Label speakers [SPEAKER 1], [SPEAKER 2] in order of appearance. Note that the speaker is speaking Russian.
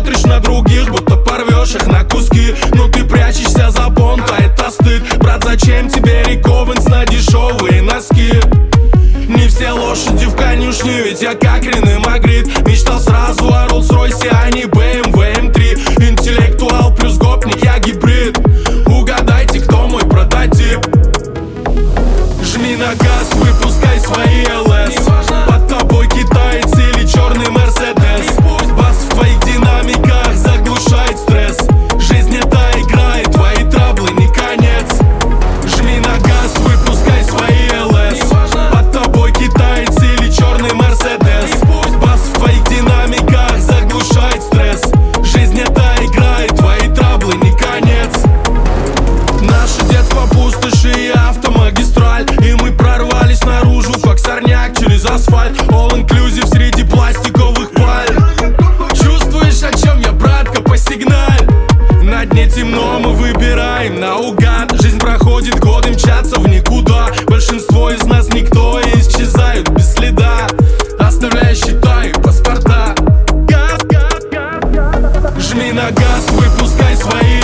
[SPEAKER 1] смотришь на других, будто порвешь их на куски. Но ты прячешься за понт, а это стыд. Брат, зачем тебе Риковенс на дешевые носки? Не все лошади в конюшне, ведь я как Рене Магрит. Мечтал сразу о Роллс-Ройсе, а не BMW M3. Интеллектуал плюс гопник, я гибрид. Угадайте, кто мой прототип. Жми на газ, выпускай свои ЛС. Под тобой китаец или черный Мерседес. Бас в твоих динамиках заглушает стресс. Жизнь это игра, и твои траблы не конец. Жми на газ, выпускай свои ЛС. Под тобой китаец или черный Мерседес. Бас в твоих динамиках заглушает стресс. Жизнь это игра, и твои траблы не конец. Наше детство пустоши и автомагистраль, и мы прорвались наружу, как сорняк через асфальт. All inclusive среди пластиковых паль. Чувствуешь, о чем я, братка, посигналь. На дне темно, мы выбираем наугад. Жизнь проходит, годы мчатся в никуда. Большинство из нас никто, и исчезают без следа, оставляя счета и паспорта. Жми на газ, выпускай свои